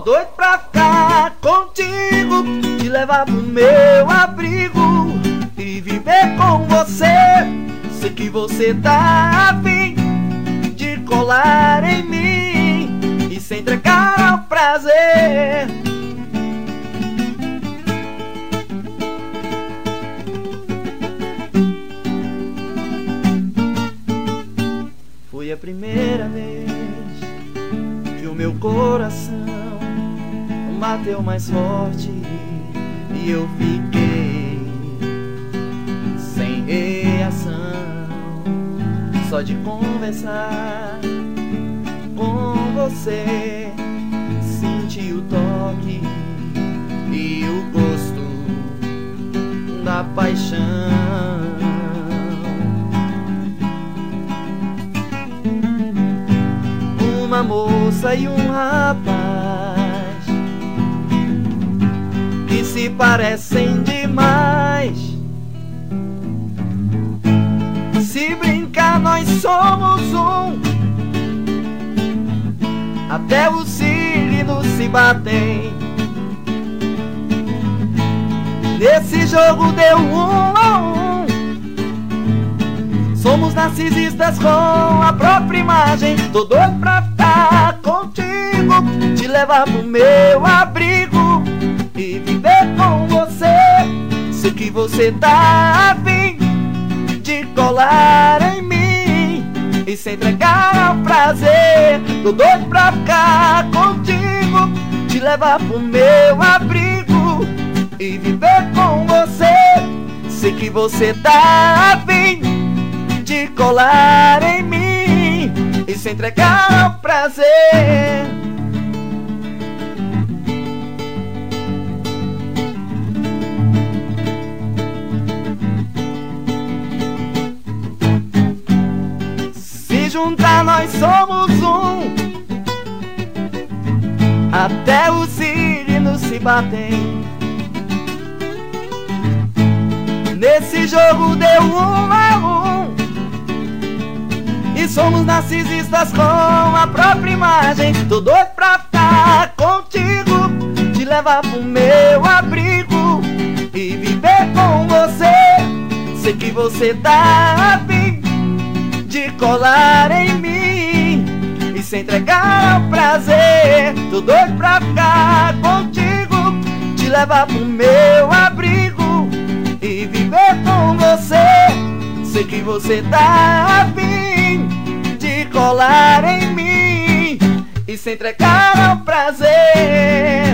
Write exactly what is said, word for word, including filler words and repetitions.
doido pra ficar contigo, te levar pro meu abrigo e viver com você. Sei que você tá afim de colar em mim e se entregar ao prazer. Foi a primeira vez que o meu coração bateu mais forte e eu fiquei sem reação. Só de conversar com você, senti o toque e o gosto da paixão. Uma moça e um rapaz que se parecem demais. Se brincar, nós somos um, até os signos se batem. Nesse jogo deu um a um. Somos narcisistas com a própria imagem. Tô doido pra ficar contigo, te levar pro meu abrigo e viver com você. Sei que você tá afim de colar em mim e se entregar ao prazer. Tô doido pra ficar contigo, te levar pro meu abrigo e viver com você. Sei que você tá afim de colar em mim e se entregar ao prazer. Se juntar nós somos um, até os signos se batem. Nesse jogo deu um a um. E somos narcisistas com a própria imagem. Tô doido pra ficar contigo, te levar pro meu abrigo e viver com você. Sei que você tá afim de colar em mim e se entregar ao prazer. Tô doido pra ficar contigo, te levar pro meu abrigo e viver com você. Sei que você tá afim de colar em mim e se entregar ao prazer.